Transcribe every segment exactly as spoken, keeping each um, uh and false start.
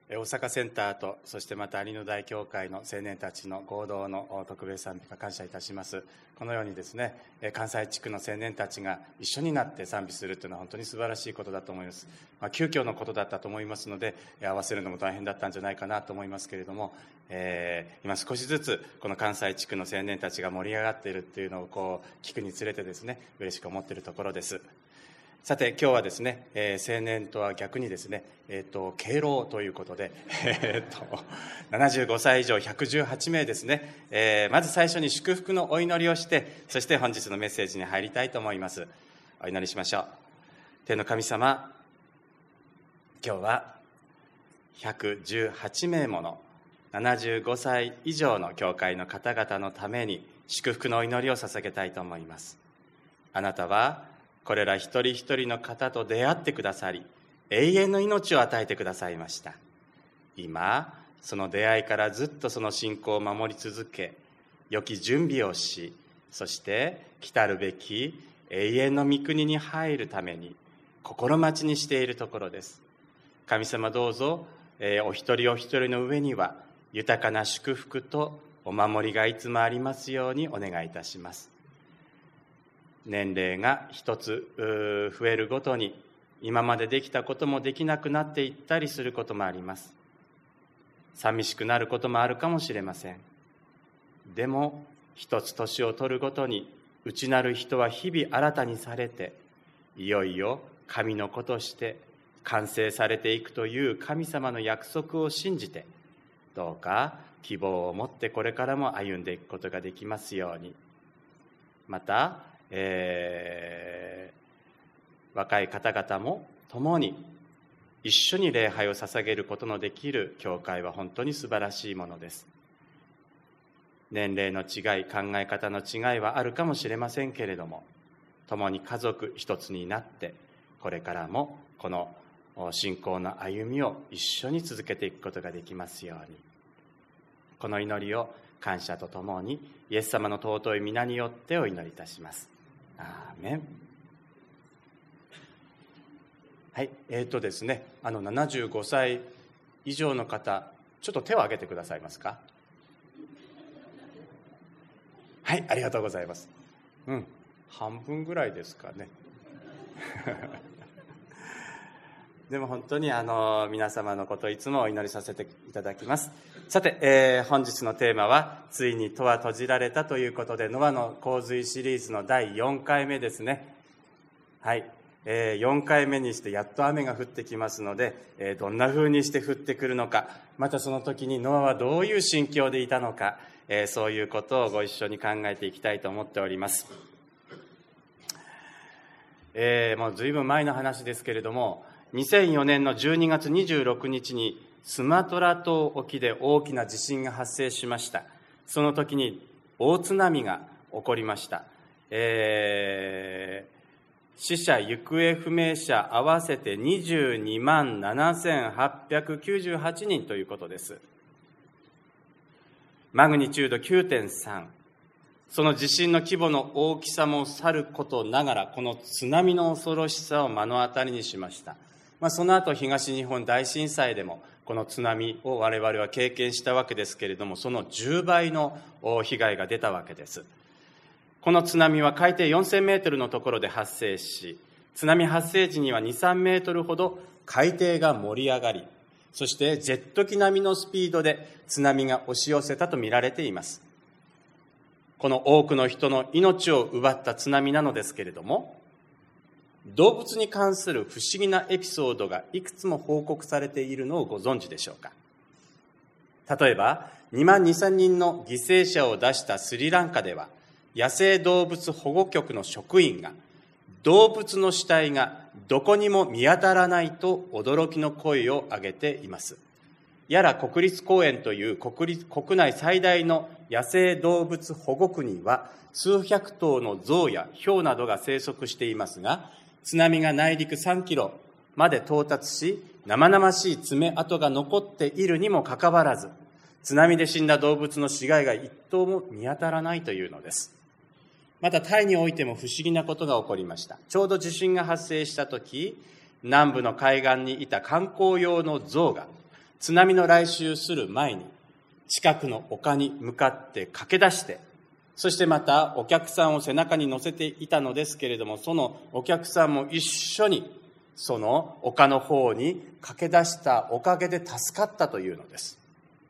大阪センターと、そしてまた有野大教会の青年たちの合同の特別賛美歌、感謝いたします。このようにですね、関西地区の青年たちが一緒になって賛美するというのは本当に素晴らしいことだと思います。まあ、急遽のことだったと思いますので、合わせるのも大変だったんじゃないかなと思いますけれども、えー、今少しずつこの関西地区の青年たちが盛り上がっているっていうのをこう聞くにつれてですね、嬉しく思っているところです。さて今日はですね、えー、青年とは逆にですね、えー、と敬老ということで、えー、とななじゅうごさい以上ひゃくじゅうはちめいですね、えー、まず最初に祝福のお祈りをして、そして本日のメッセージに入りたいと思います。お祈りしましょう。天の神様、今日はひゃくじゅうはちめいものななじゅうごさい以上の教会の方々のために祝福のお祈りを捧げたいと思います。あなたはこれら一人一人の方と出会ってくださり、永遠の命を与えてくださいました。今、その出会いからずっとその信仰を守り続け、良き準備をし、そして来たるべき永遠の御国に入るために心待ちにしているところです。神様どうぞ、えー、お一人お一人の上には豊かな祝福とお守りがいつもありますようにお願いいたします。年齢が一つ増えるごとに今までできたこともできなくなっていったりすることもあります。寂しくなることもあるかもしれません。でも一つ年を取るごとに内なる人は日々新たにされて、いよいよ神の子として完成されていくという神様の約束を信じて、どうか希望を持ってこれからも歩んでいくことができますように。またえー、若い方々も共に一緒に礼拝を捧げることのできる教会は本当に素晴らしいものです。年齢の違い、考え方の違いはあるかもしれませんけれども、共に家族一つになってこれからもこの信仰の歩みを一緒に続けていくことができますように。この祈りを感謝とともにイエス様の尊い皆によってお祈りいたします。アーメン。はい、えーとですね、あのななじゅうごさい以上の方、ちょっと手を挙げてくださいますか。はい、ありがとうございます。うん、半分ぐらいですかね。でも本当にあの皆様のことをいつもお祈りさせていただきます。さて、えー、本日のテーマはついに戸は閉じられたということで、ノアの洪水シリーズのだいよんかいめですね。はい、えー、よんかいめにしてやっと雨が降ってきますので、えー、どんな風にして降ってくるのか、またその時にノアはどういう心境でいたのか、えー、そういうことをご一緒に考えていきたいと思っております。えー、もうずいぶん前の話ですけれども、にせんよねんのじゅうにがつにじゅうろくにちにスマトラ島沖で大きな地震が発生しました。その時に大津波が起こりました。えー、死者行方不明者合わせてにじゅうにまんななせんはっぴゃくきゅうじゅうはちにんということです。マグニチュード きゅうてんさん、その地震の規模の大きさもさることながら、この津波の恐ろしさを目の当たりにしました。まあ、その後東日本大震災でもこの津波を我々は経験したわけですけれども、そのじゅうばいの被害が出たわけです。この津波は海底よんせんメートルのところで発生し、津波発生時にはに、さんメートルほど海底が盛り上がり、そしてジェット機並みのスピードで津波が押し寄せたと見られています。この多くの人の命を奪った津波なのですけれども、動物に関する不思議なエピソードがいくつも報告されているのをご存知でしょうか。例えばにまんにせんにんの犠牲者を出したスリランカでは、野生動物保護局の職員が動物の死体がどこにも見当たらないと驚きの声を上げています。やら国立公園という国立国内最大の野生動物保護区には数百頭の象やヒョウなどが生息していますが、津波が内陸さんキロまで到達し、生々しい爪痕が残っているにもかかわらず、津波で死んだ動物の死骸が一頭も見当たらないというのです。またタイにおいても不思議なことが起こりました。ちょうど地震が発生したとき、南部の海岸にいた観光用の象が津波の来襲する前に近くの丘に向かって駆け出して、そしてまたお客さんを背中に乗せていたのですけれども、そのお客さんも一緒にその丘の方に駆け出したおかげで助かったというのです。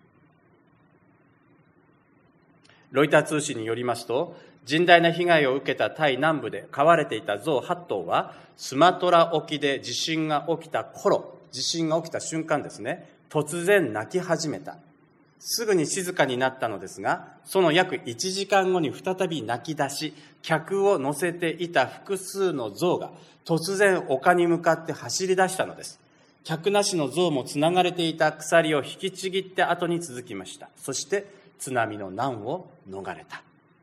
ロイター通信によりますと、甚大な被害を受けたタイ南部で飼われていた象はっ頭は、スマトラ沖で地震が起きた頃、地震が起きた瞬間ですね、突然泣き始めた。すぐに静かになったのですが、その約いちじかんごに再び泣き出し、客を乗せていた複数の象が突然丘に向かって走り出したのです。客なしの象もつながれていた鎖を引きちぎって後に続きました。そして津波の難を逃れた。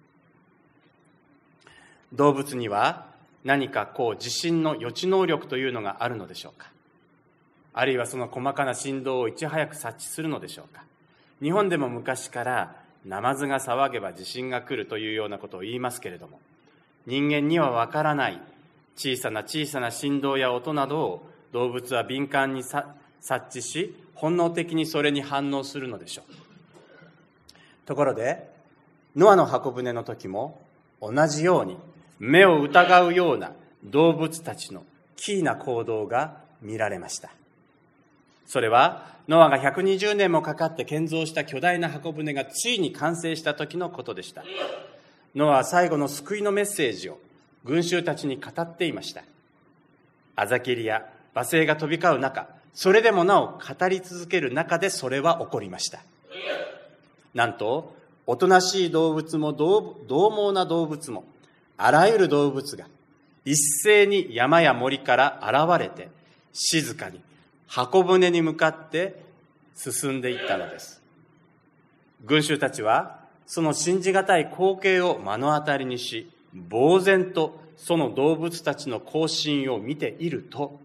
動物には何かこう地震の予知能力というのがあるのでしょうか。あるいはその細かな振動をいち早く察知するのでしょうか。日本でも昔からナマズが騒げば地震が来るというようなことを言いますけれども、人間にはわからない小さな小さな振動や音などを動物は敏感に察知し、本能的にそれに反応するのでしょう。ところでノアの箱舟の時も同じように目を疑うような動物たちの奇異な行動が見られました。それはノアがひゃくにじゅうねんもかかって建造した巨大な箱舟がついに完成した時のことでした。ノアは最後の救いのメッセージを群衆たちに語っていました。あざきりや罵声が飛び交う中、それでもなお語り続ける中でそれは起こりました。なんとおとなしい動物も獰猛な動物も、あらゆる動物が一斉に山や森から現れて、静かに箱舟に向かって進んでいったのです。群衆たちはその信じがたい光景を目の当たりにし、呆然とその動物たちの行進を見ていると、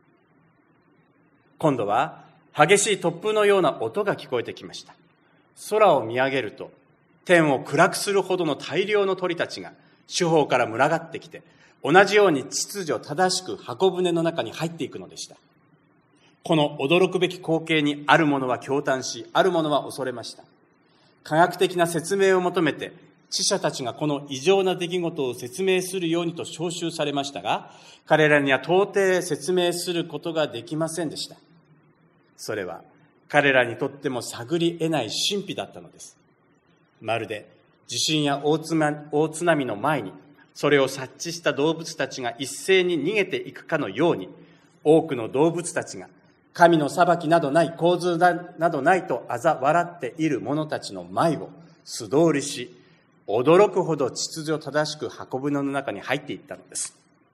今度は激しい突風のような音が聞こえてきました。空を見上げると、天を暗くするほどの大量の鳥たちが四方から群がってきて、同じように秩序正しく箱舟の中に入っていくのでした。この驚くべき光景にある者は驚嘆し、ある者は恐れました。科学的な説明を求めて、知者たちがこの異常な出来事を説明するようにと招集されましたが、彼らには到底説明することができませんでした。それは彼らにとっても探り得ない神秘だったのです。まるで地震や大津波の前にそれを察知した動物たちが一斉に逃げていくかのように、多くの動物たちが神の裁きなどない、洪水などないと嘲笑っている者たちの前を素通りし、驚くほど秩序正しく箱舟の中に入っていったのです。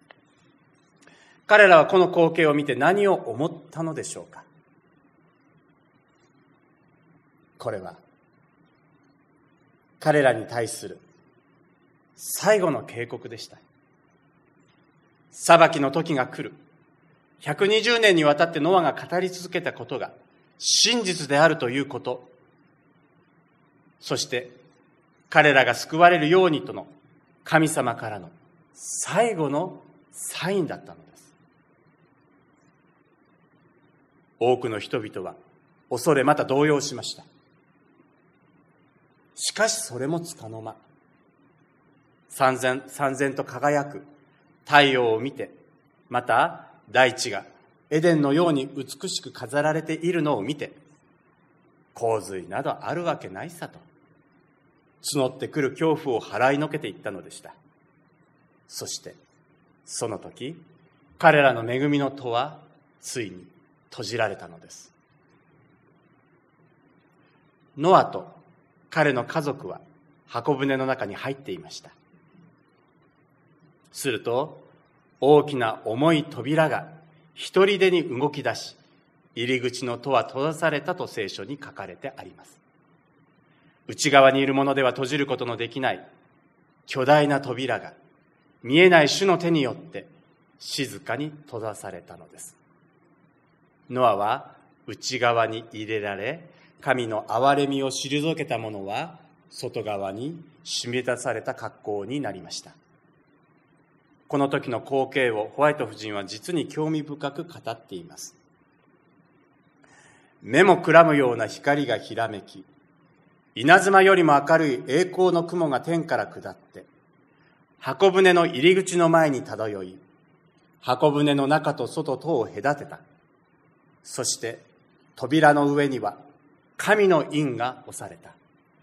彼らはこの光景を見て何を思ったのでしょうか。これは彼らに対する最後の警告でした。裁きの時が来る。ひゃくにじゅうねんにわたってノアが語り続けたことが真実であるということ、そして彼らが救われるようにとの神様からの最後のサインだったのです。多くの人々は恐れまた動揺しました。しかしそれもつかの間、燦然、燦然と輝く太陽を見て、また大地がエデンのように美しく飾られているのを見て、洪水などあるわけないさと募ってくる恐怖を払いのけていったのでした。そしてその時、彼らの恵みの戸はついに閉じられたのです。ノアと彼の家族は箱舟の中に入っていました。すると大きな重い扉が一人でに動き出し、入り口の戸は閉ざされたと聖書に書かれてあります。内側にいるものでは閉じることのできない巨大な扉が見えない主の手によって静かに閉ざされたのです。ノアは内側に入れられ、神の憐れみを退けた者は外側に締め出された格好になりました。この時の光景をホワイト夫人は実に興味深く語っています。 目もくらむような光がひらめき、稲妻よりも明るい栄光の雲が天から下って箱舟の入り口の前に漂い、箱舟の中と外とを隔てた。そして扉の上には神の印が押された。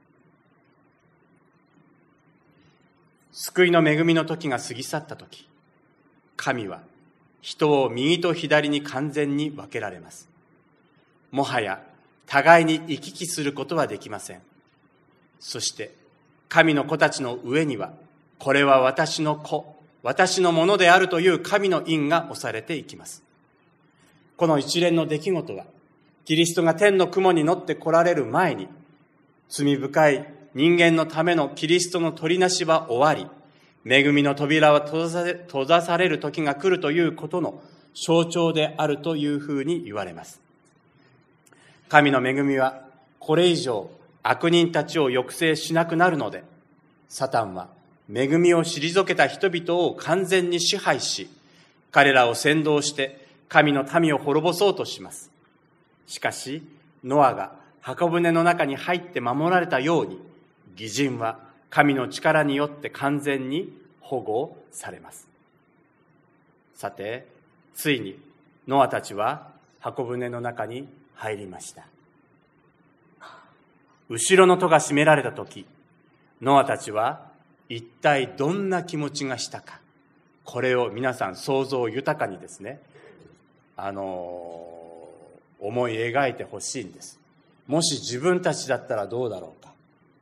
救いの恵みの時が過ぎ去った時、神は人を右と左に完全に分けられます。もはや互いに行き来することはできません。そして神の子たちの上には、これは私の子、私のものであるという神の印が押されていきます。この一連の出来事は、キリストが天の雲に乗って来られる前に、罪深い人間のためのキリストの取りなしは終わり、恵みの扉は閉ざされ、閉ざされる時が来るということの象徴であるというふうに言われます。神の恵みはこれ以上悪人たちを抑制しなくなるので、サタンは恵みを退けた人々を完全に支配し、彼らを扇動して神の民を滅ぼそうとします。しかしノアが箱舟の中に入って守られたように、義人は神の力によって完全に保護されます。さて、ついにノアたちは箱舟の中に入りました。後ろの戸が閉められたとき、ノアたちは一体どんな気持ちがしたか、これを皆さん想像豊かにですね、あの思い描いてほしいんです。もし自分たちだったらどうだろうか。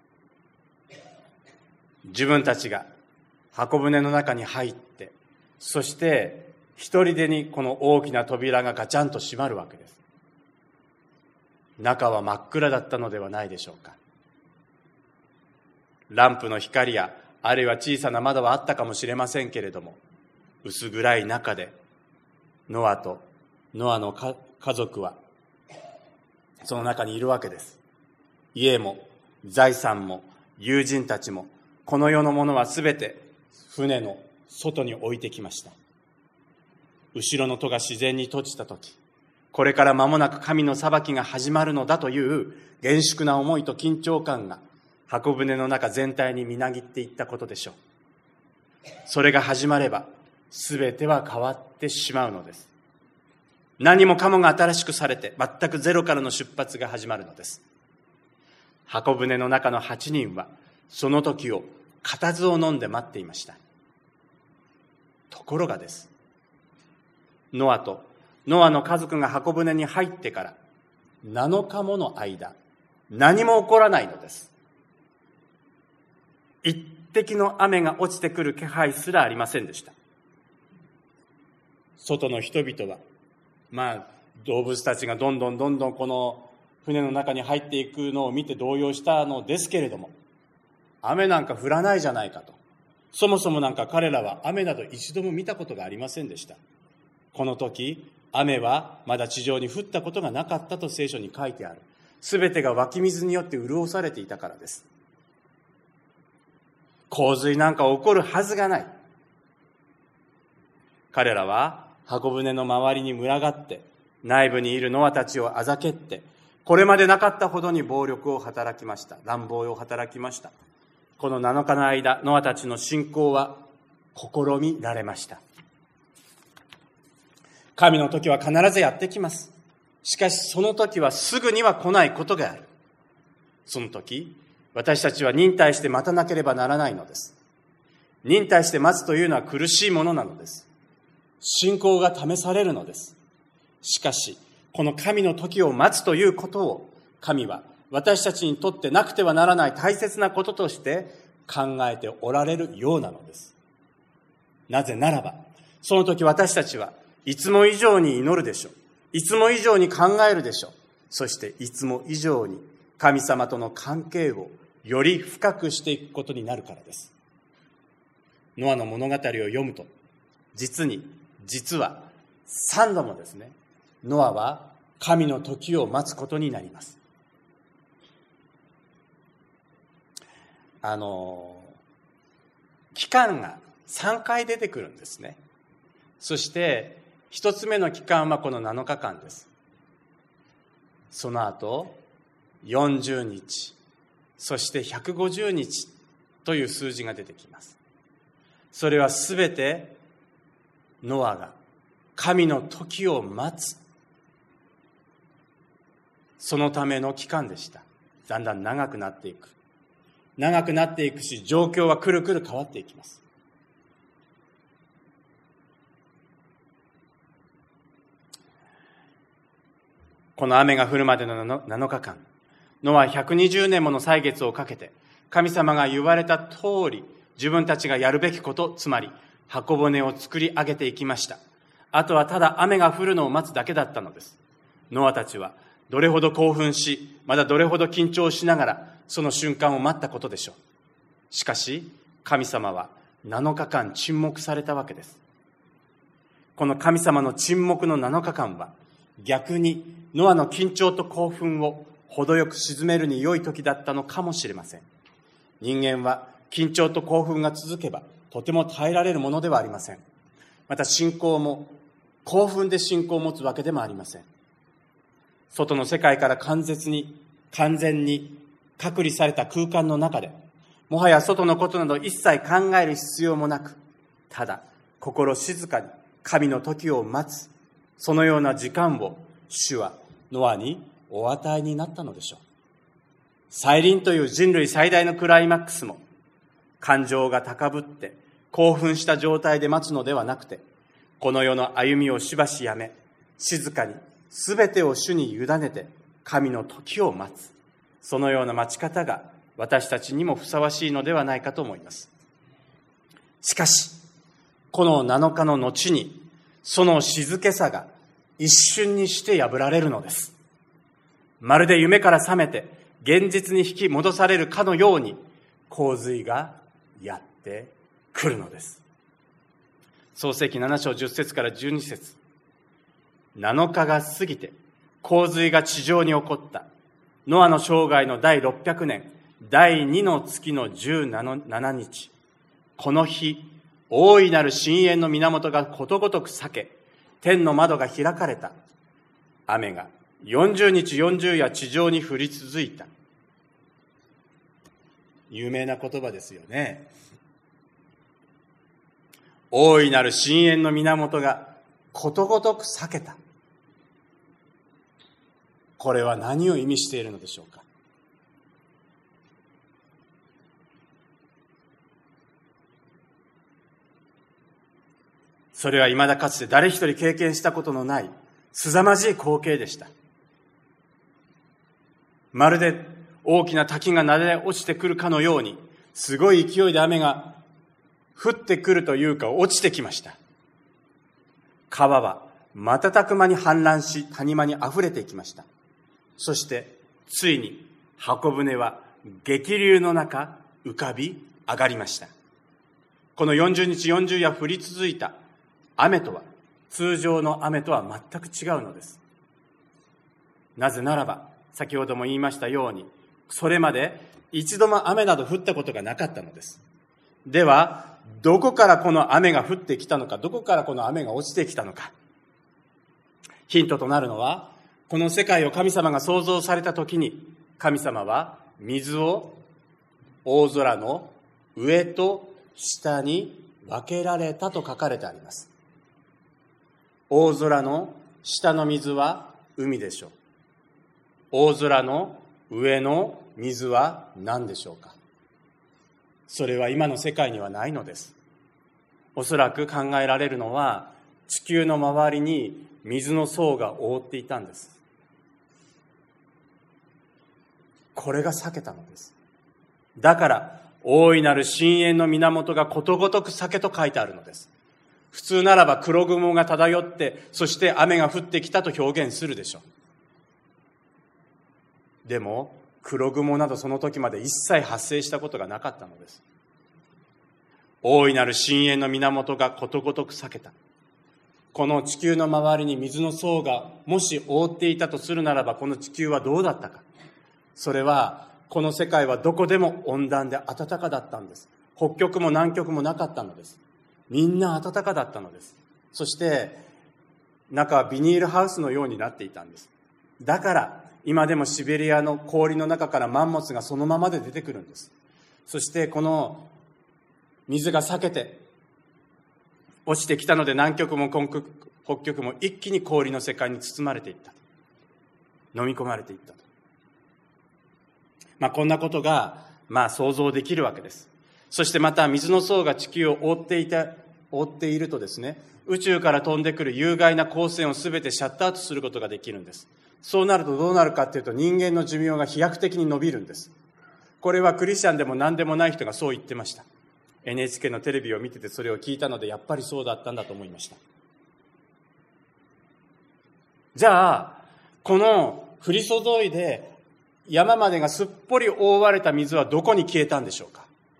自分たちが箱舟の中に入って、そして一人でにこの大きな扉がガチャンと閉まるわけです。中は真っ暗だったのではないでしょうか。ランプの光やあるいは小さな窓はあったかもしれませんけれども、薄暗い中でノアとノアの家族はその中にいるわけです。家も財産も友人たちもこの世のものはすべて船の外に置いてきました。後ろの戸が自然に閉じたとき、これから間もなく神の裁きが始まるのだという厳粛な思いと緊張感が箱舟の中全体にみなぎっていったことでしょう。それが始まればすべては変わってしまうのです。何もかもが新しくされて、全くゼロからの出発が始まるのです。箱舟の中のはちにんはその時を固唾を飲んで待っていました。ところがです、ノアとノアの家族が箱舟に入ってからなのかもの間、何も起こらないのです。一滴の雨が落ちてくる気配すらありませんでした。外の人々は、まあ動物たちがどんどんどんどんこの船の中に入っていくのを見て動揺したのですけれども、雨なんか降らないじゃないかと。そもそもなんか彼らは雨など一度も見たことがありませんでした。この時雨はまだ地上に降ったことがなかったと聖書に書いてある。すべてが湧き水によって潤されていたからです。洪水なんか起こるはずがない。彼らは箱舟の周りに群がって内部にいるノアたちをあざけって、これまでなかったほどに暴力を働きました。乱暴を働きました。このなのかの間、ノアたちの信仰は試みられました。神の時は必ずやってきます。しかしその時はすぐには来ないことがある。その時、私たちは忍耐して待たなければならないのです。忍耐して待つというのは苦しいものなのです。信仰が試されるのです。しかし、この神の時を待つということを、神は私たちにとってなくてはならない大切なこととして考えておられるようなのです。なぜならば、その時私たちはいつも以上に祈るでしょう。いつも以上に考えるでしょう。そしていつも以上に神様との関係をより深くしていくことになるからです。ノアの物語を読むと、実に、実はさんどもですね、ノアは神の時を待つことになります。あの、期間がさんかい出てくるんですね。そして、一つ目の期間はこのなのかかんです。 その後よんじゅうにち、そしてひゃくごじゅうにちという数字が出てきます。それはすべてノアが神の時を待つ、そのための期間でした。だんだん長くなっていく長くなっていくし、状況はくるくる変わっていきます。この雨が降るまでのなのかかん、ノアはひゃくにじゅうねんもの歳月をかけて、神様が言われた通り、自分たちがやるべきこと、つまり箱舟を作り上げていきました。あとはただ雨が降るのを待つだけだったのです。ノアたちはどれほど興奮し、まだどれほど緊張しながらその瞬間を待ったことでしょう。しかし神様はなのかかん沈黙されたわけです。この神様の沈黙のなのかかんは、逆にノアの緊張と興奮を程よく鎮めるに良い時だったのかもしれません。人間は緊張と興奮が続けばとても耐えられるものではありません。また信仰も興奮で信仰を持つわけでもありません。外の世界から完全に完全に隔離された空間の中で、もはや外のことなど一切考える必要もなく、ただ心静かに神の時を待つ、そのような時間を主はノアにお与えになったのでしょう。再臨という人類最大のクライマックスも、感情が高ぶって興奮した状態で待つのではなくて、この世の歩みをしばしやめ、静かにすべてを主に委ねて神の時を待つ、そのような待ち方が私たちにもふさわしいのではないかと思います。しかしこのなのかの後に、その静けさが一瞬にして破られるのです。まるで夢から覚めて現実に引き戻されるかのように、洪水がやってくるのです。創世記なな章じゅっ節からじゅうに節、なのかが過ぎて洪水が地上に起こった。ノアの生涯の第ろっぴゃくねん、第二の月のじゅうしちにち、この日、大いなる深淵の源がことごとく裂け、天の窓が開かれた。雨がよんじゅうにちよんじゅう夜地上に降り続いた。有名な言葉ですよね。大いなる深淵の源がことごとく裂けた。これは何を意味しているのでしょうか。それは未だかつて誰一人経験したことのない凄まじい光景でした。まるで大きな滝がなだれ落ちてくるかのように、すごい勢いで雨が降ってくるというか落ちてきました。川は瞬く間に氾濫し、谷間にあふれていきました。そしてついに箱舟は激流の中浮かび上がりました。このよんじゅうにちよんじゅう夜降り続いた雨とは、通常の雨とは全く違うのです。なぜならば、先ほども言いましたように、それまで一度も雨など降ったことがなかったのです。では、どこからこの雨が降ってきたのか、どこからこの雨が落ちてきたのか。ヒントとなるのは、この世界を神様が創造されたときに、神様は水を大空の上と下に分けられたと書かれてあります。大空の下の水は海でしょう。大空の上の水は何でしょうか。それは今の世界にはないのです。おそらく考えられるのは、地球の周りに水の層が覆っていたんです。これが裂けたのです。だから大いなる深淵の源がことごとく裂けと書いてあるのです。普通ならば黒雲が漂って、そして雨が降ってきたと表現するでしょう。でも黒雲などその時まで一切発生したことがなかったのです。大いなる深淵の源がことごとく裂けた。この地球の周りに水の層がもし覆っていたとするならば、この地球はどうだったか。それは、この世界はどこでも温暖で暖かだったんです。北極も南極もなかったのです。みんな暖かだったのです。そして中はビニールハウスのようになっていたんです。だから今でもシベリアの氷の中からマンモスがそのままで出てくるんです。そしてこの水が裂けて落ちてきたので、南極も北極も一気に氷の世界に包まれていったと、飲み込まれていったと、まあ、こんなことがまあ想像できるわけです。そしてまた水の層が地球を覆っていた覆っているとですね、宇宙から飛んでくる有害な光線をすべてシャットアウトすることができるんです。そうなるとどうなるかというと、人間の寿命が飛躍的に伸びるんです。これはクリスチャンでも何でもない人がそう言ってました。 エヌエイチケー のテレビを見ててそれを聞いたので、やっぱりそうだったんだと思いました。じゃあこの降り注いで山までがすっぽり覆われた水はどこに消えたんでしょうか。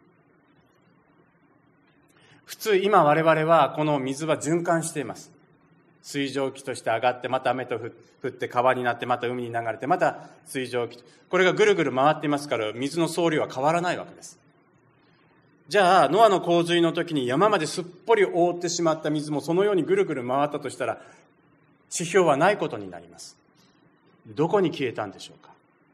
普通今我々はこの水は循環しています。水蒸気として上がって、また雨と降って川になって、また海に流れて、また水蒸気、これがぐるぐる回っていますから、水の総量は変わらないわけです。じゃあノアの洪水の時に山まですっぽり覆ってしまった水もそのようにぐるぐる回ったとしたら、指標はないことになります。どこに消えたんでしょうか。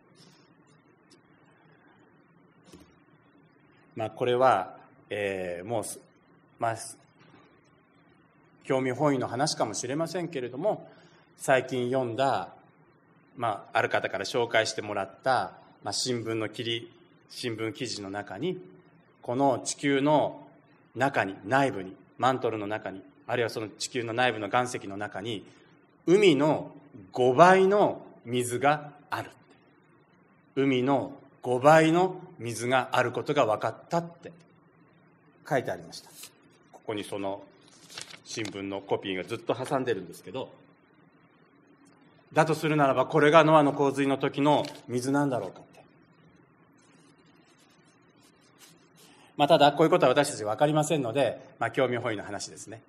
まあこれは、えー、もうまあ興味本位の話かもしれませんけれども、最近読んだ、まあ、ある方から紹介してもらった、まあ、新聞の切り新聞記事の中に、この地球の中に、内部に、マントルの中に、あるいはその地球の内部の岩石の中に、海のごばいの水がある。海のごばいの水があることが分かったって書いてありました。ここにその新聞のコピーがずっと挟んでるんですけど、だとするならばこれがノアの洪水の時の水なんだろうかって、まあ、ただこういうことは私たち分かりませんので、まあ、興味本位の話ですね。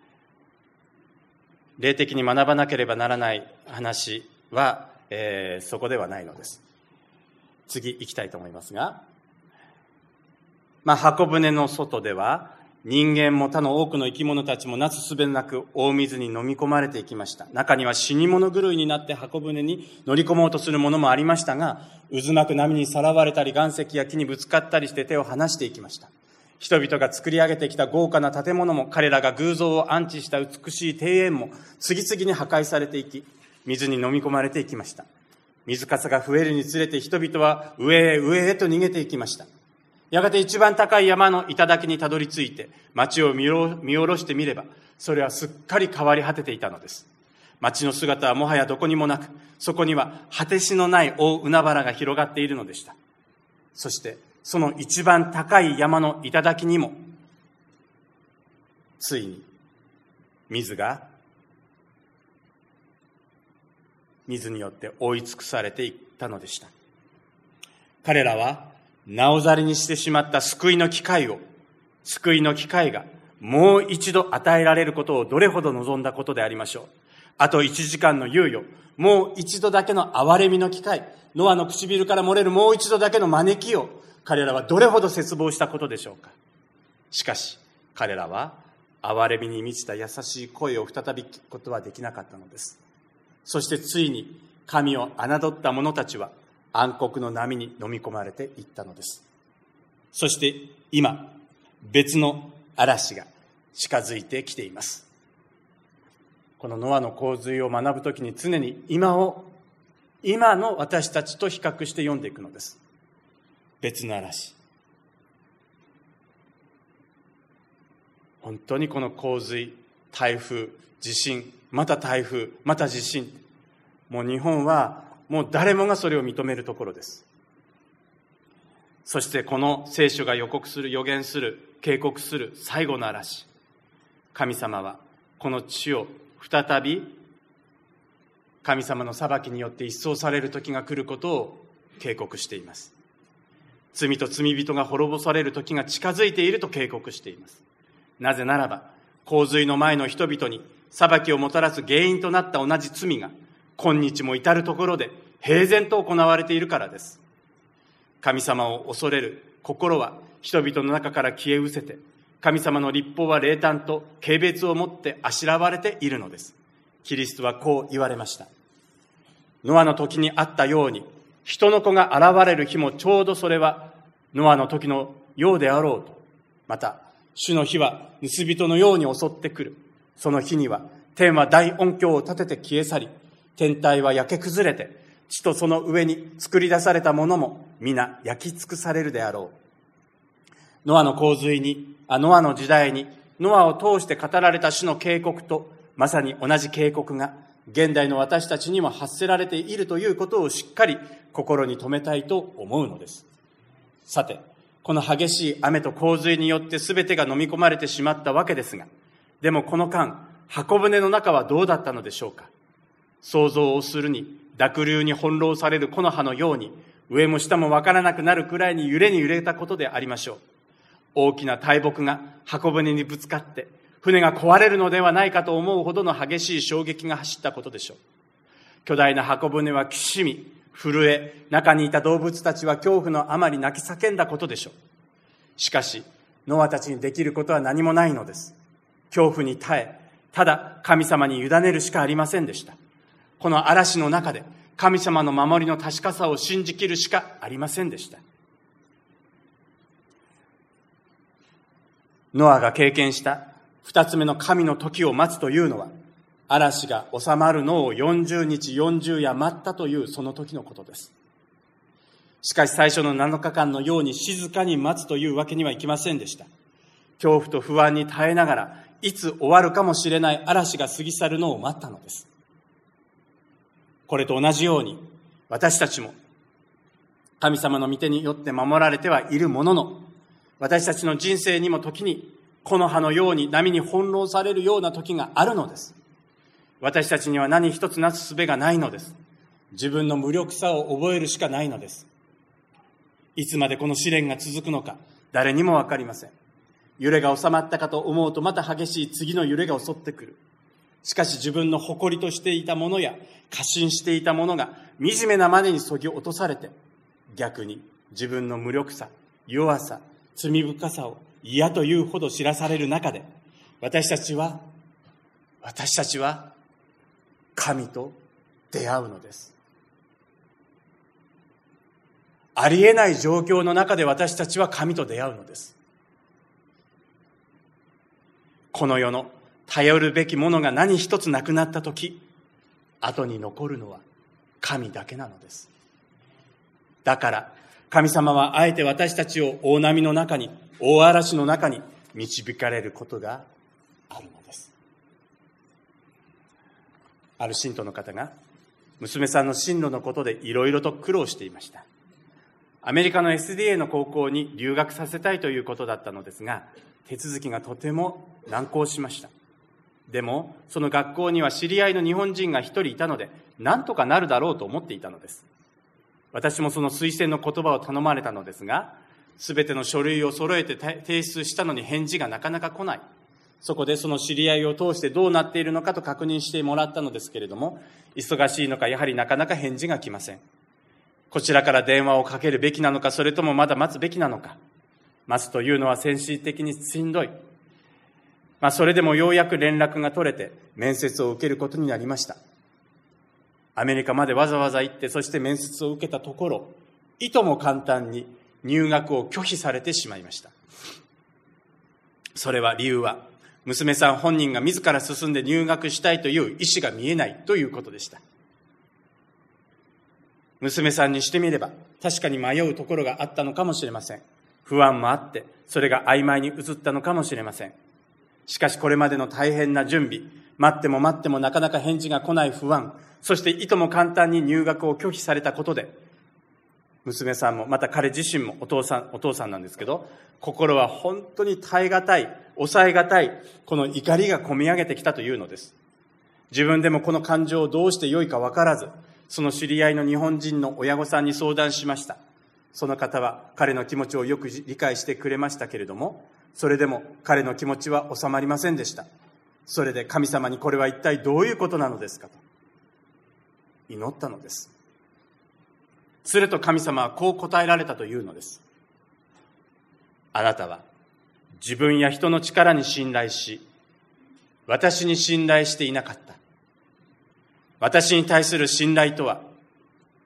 霊的に学ばなければならない話は、えー、そこではないのです。次行きたいと思いますが、まあ、箱舟の外では人間も他の多くの生き物たちもなすすべなく大水に飲み込まれていきました。中には死に物狂いになって箱舟に乗り込もうとするものもありましたが、渦巻く波にさらわれたり岩石や木にぶつかったりして手を離していきました。人々が作り上げてきた豪華な建物も、彼らが偶像を安置した美しい庭園も次々に破壊されていき、水に飲み込まれていきました。水かさが増えるにつれて人々は上へ上へと逃げていきました。やがて一番高い山の頂にたどり着いて町を見下ろしてみれば、それはすっかり変わり果てていたのです。町の姿はもはやどこにもなく、そこには果てしのない大海原が広がっているのでした。そしてその一番高い山の頂にもついに水が水によって覆い尽くされていったのでした。彼らはなおざりにしてしまった救いの機会を、救いの機会がもう一度与えられることをどれほど望んだことでありましょう。あと一時間の猶予、もう一度だけの憐れみの機会、ノアの唇から漏れるもう一度だけの招きを、彼らはどれほど切望したことでしょうか。しかし彼らは憐れみに満ちた優しい声を再び聞くことはできなかったのです。そしてついに神を侮った者たちは暗黒の波に飲み込まれていったのです。そして今、別の嵐が近づいてきています。このノアの洪水を学ぶときに常に今を、今の私たちと比較して読んでいくのです。別の嵐。本当にこの洪水、台風、地震、また台風、また地震、もう日本はもう誰もがそれを認めるところです。そしてこの聖書が予告する、予言する、警告する最後の嵐、神様はこの地を再び神様の裁きによって一掃される時が来ることを警告しています。罪と罪人が滅ぼされる時が近づいていると警告しています。なぜならば、洪水の前の人々に裁きをもたらす原因となった同じ罪が今日も至るところで平然と行われているからです。神様を恐れる心は人々の中から消え失せて、神様の律法は冷淡と軽蔑をもってあしらわれているのです。キリストはこう言われました。 ノアの時にあったように、人の子が現れる日もちょうどそれはノアの時のようであろうと。また、主の日は盗人のように襲ってくる。その日には天は大音響を立てて消え去り、天体は焼け崩れて、地とその上に作り出されたものも皆焼き尽くされるであろう。ノアの洪水に、あノアの時代に、ノアを通して語られた主の警告と、まさに同じ警告が現代の私たちにも発せられているということをしっかり心に留めたいと思うのです。さて、この激しい雨と洪水によって全てが飲み込まれてしまったわけですが、でもこの間、箱舟の中はどうだったのでしょうか。想像をするに濁流に翻弄される木の葉のように、上も下も分からなくなるくらいに揺れに揺れたことでありましょう。大きな大木が箱舟にぶつかって船が壊れるのではないかと思うほどの激しい衝撃が走ったことでしょう。巨大な箱舟はきしみ震え、中にいた動物たちは恐怖のあまり泣き叫んだことでしょう。しかしノアたちにできることは何もないのです。恐怖に耐え、ただ神様に委ねるしかありませんでした。この嵐の中で神様の守りの確かさを信じきるしかありませんでした。ノアが経験した二つ目の神の時を待つというのは、嵐が収まるのをよんじゅうにちよんじゅう夜待ったというその時のことです。しかし最初のなのかかんのように静かに待つというわけにはいきませんでした。恐怖と不安に耐えながら、いつ終わるかもしれない嵐が過ぎ去るのを待ったのです。これと同じように、私たちも神様の御手によって守られてはいるものの、私たちの人生にも時に木の葉のように波に翻弄されるような時があるのです。私たちには何一つなす術がないのです。自分の無力さを覚えるしかないのです。いつまでこの試練が続くのか、誰にも分かりません。揺れが収まったかと思うと、また激しい次の揺れが襲ってくる。しかし自分の誇りとしていたものや過信していたものが惨めなまでに削ぎ落とされて、逆に自分の無力さ、弱さ、罪深さを嫌というほど知らされる中で、私たちは私たちは神と出会うのです。ありえない状況の中で私たちは神と出会うのです。この世の頼るべきものが何一つなくなったとき、後に残るのは神だけなのです。だから神様はあえて私たちを大波の中に、大嵐の中に導かれることがあるのです。ある信徒の方が娘さんの進路のことでいろいろと苦労していました。アメリカの エスディーエー の高校に留学させたいということだったのですが、手続きがとても難航しました。でもその学校には知り合いの日本人が一人いたので、何とかなるだろうと思っていたのです。私もその推薦の言葉を頼まれたのですが、すべての書類を揃えて提出したのに返事がなかなか来ない。そこでその知り合いを通してどうなっているのかと確認してもらったのですけれども、忙しいのかやはりなかなか返事が来ません。こちらから電話をかけるべきなのか、それともまだ待つべきなのか。待つというのは精神的にしんどい。まあ、それでもようやく連絡が取れて面接を受けることになりました。アメリカまでわざわざ行って、そして面接を受けたところ、いとも簡単に入学を拒否されてしまいました。それは理由は、娘さん本人が自ら進んで入学したいという意思が見えないということでした。娘さんにしてみれば確かに迷うところがあったのかもしれません。不安もあって、それが曖昧に映ったのかもしれません。しかしこれまでの大変な準備、待っても待ってもなかなか返事が来ない不安、そしていとも簡単に入学を拒否されたことで、娘さんもまた彼自身もお父さん、お父さんなんですけど、心は本当に耐え難い、抑え難い、この怒りがこみ上げてきたというのです。自分でもこの感情をどうしてよいか分からず、その知り合いの日本人の親御さんに相談しました。その方は彼の気持ちをよく理解してくれましたけれども、それでも彼の気持ちは収まりませんでした。それで神様にこれは一体どういうことなのですかと祈ったのです。すると神様はこう答えられたというのです。あなたは自分や人の力に信頼し、私に信頼していなかった。私に対する信頼とは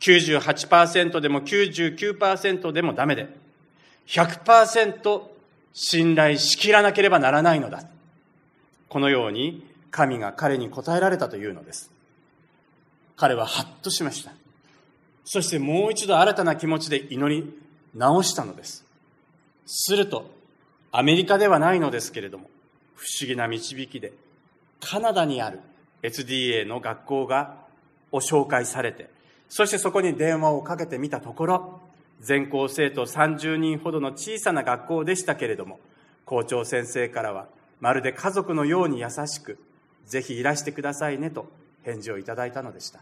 きゅうじゅうはちパーセント でも きゅうじゅうきゅうパーセント でもダメで、ひゃくパーセント 信頼しきらなければならないのだ。このように神が彼に答えられたというのです。彼はハッとしました。そしてもう一度新たな気持ちで祈り直したのです。すると、アメリカではないのですけれども、不思議な導きで、カナダにある エスディーエー の学校がを紹介されて、そしてそこに電話をかけてみたところ、全校生徒さんじゅうにんほどの小さな学校でしたけれども、校長先生からはまるで家族のように優しく、ぜひいらしてくださいねと返事をいただいたのでした。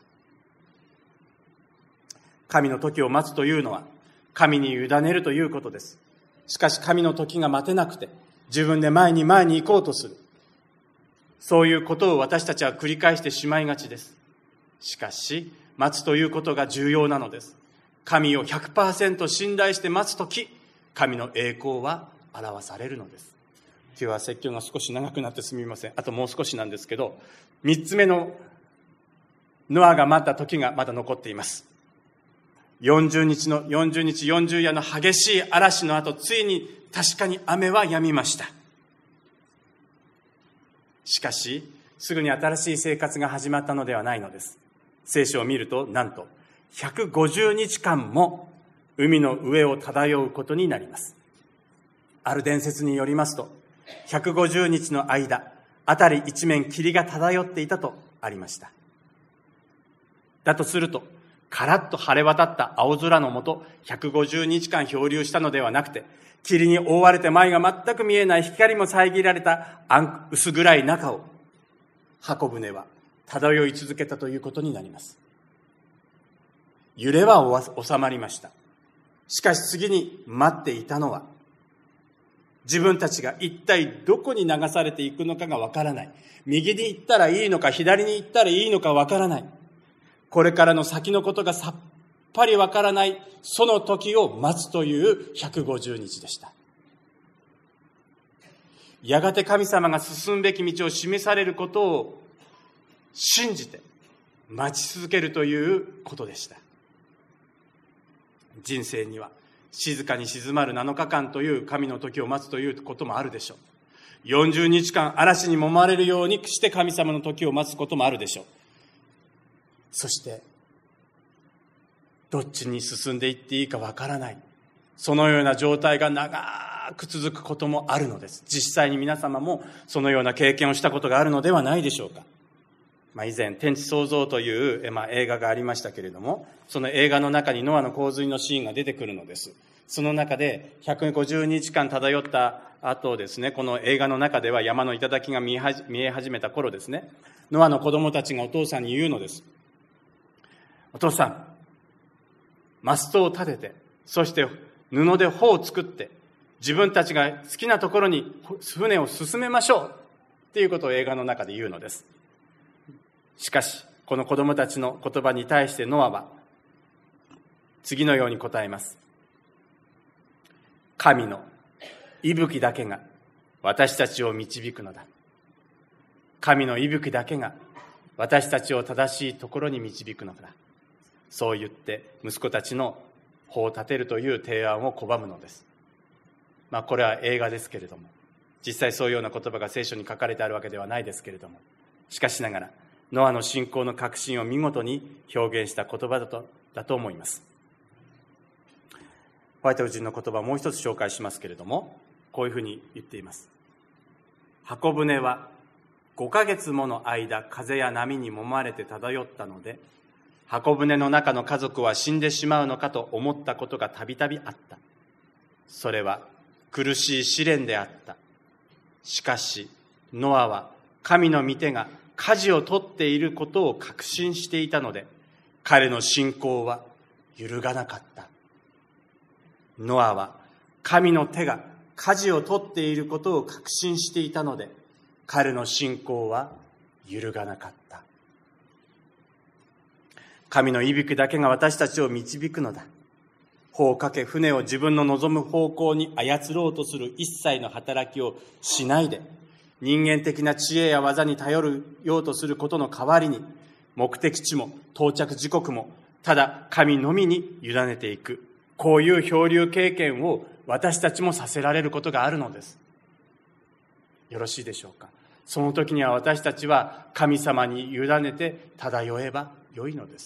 神の時を待つというのは、神に委ねるということです。しかし神の時が待てなくて、自分で前に前に行こうとする。そういうことを私たちは繰り返してしまいがちです。しかし、待つということが重要なのです。神を ひゃくパーセント 信頼して待つとき、神の栄光は表されるのです。今日は説教が少し長くなってすみません。あともう少しなんですけど、三つ目のノアが待った時がまだ残っています。よんじゅうにちのよんじゅうにちよんじゅう夜の激しい嵐の後、ついに確かに雨は止みました。しかし、すぐに新しい生活が始まったのではないのです。聖書を見ると、なんとひゃくごじゅうにちかんも海の上を漂うことになります。ある伝説によりますと、ひゃくごじゅうにちの間、辺り一面霧が漂っていたとありました。だとすると、カラッと晴れ渡った青空の下、ひゃくごじゅうにちかん漂流したのではなくて、霧に覆われて前が全く見えない、光も遮られた薄暗い中を、箱舟は漂い続けたということになります。揺れは収まりました。しかし次に待っていたのは、自分たちが一体どこに流されていくのかがわからない。右に行ったらいいのか、左に行ったらいいのかわからない。これからの先のことがさっぱりわからない、その時を待つというひゃくごじゅうにちでした。やがて神様が進むべき道を示されることを信じて待ち続けるということでした。人生には静かに静まるなのかかんという神の時を待つということもあるでしょう。よんじゅうにちかん嵐に揉まれるようにして神様の時を待つこともあるでしょう。そしてどっちに進んでいっていいかわからない、そのような状態が長く続くこともあるのです。実際に皆様もそのような経験をしたことがあるのではないでしょうか。まあ、以前天地創造という、まあ、映画がありましたけれども、その映画の中にノアの洪水のシーンが出てくるのです。その中でひゃくごじゅうにちかん漂った後ですね、この映画の中では山の頂が見え始めた頃ですね、ノアの子供たちがお父さんに言うのです。お父さん、マストを立てて、そして布で帆を作って自分たちが好きなところに船を進めましょうっていうことを映画の中で言うのです。しかしこの子供たちの言葉に対してノアは次のように答えます。神の息吹だけが私たちを導くのだ。神の息吹だけが私たちを正しいところに導くのだ。そう言って息子たちの帆を立てるという提案を拒むのです。まあこれは映画ですけれども、実際そういうような言葉が聖書に書かれてあるわけではないですけれども、しかしながらノアの信仰の確信を見事に表現した言葉だと、だと思います。ホワイト人の言葉をもう一つ紹介しますけれども、こういうふうに言っています。箱舟はごかげつもの間風や波に揉まれて漂ったので、箱舟の中の家族は死んでしまうのかと思ったことがたびたびあった。それは苦しい試練であった。しかしノアは神の御手が舵を取っていることを確信していたので、彼の信仰は揺るがなかった。ノアは神の手が舵を取っていることを確信していたので、彼の信仰は揺るがなかった。神の息吹だけが私たちを導くのだ。帆をかけ船を自分の望む方向に操ろうとする一切の働きをしないで、人間的な知恵や技に頼るようとすることの代わりに、目的地も到着時刻もただ神のみに委ねていく、こういう漂流経験を私たちもさせられることがあるのです。よろしいでしょうか。その時には私たちは神様に委ねて漂えばよいのです。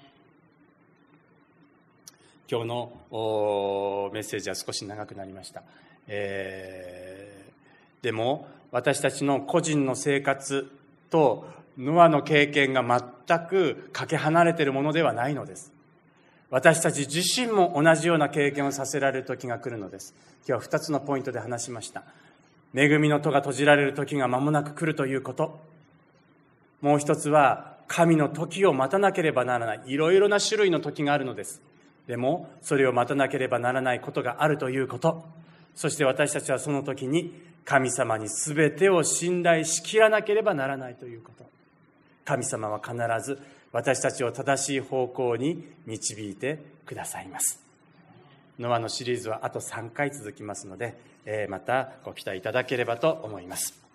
今日のメッセージは少し長くなりました。えー、でも私たちの個人の生活とノアの経験が全くかけ離れているものではないのです。私たち自身も同じような経験をさせられる時が来るのです。今日はふたつのポイントで話しました。恵みの戸が閉じられる時が間もなく来るということ。もう一つは神の時を待たなければならない。いろいろな種類の時があるのです。でもそれを待たなければならないことがあるということ。そして私たちはその時に神様に全てを信頼しきらなければならないということ。神様は必ず私たちを正しい方向に導いてくださいます。ノアのシリーズはあとさんかい続きますので、またご期待いただければと思います。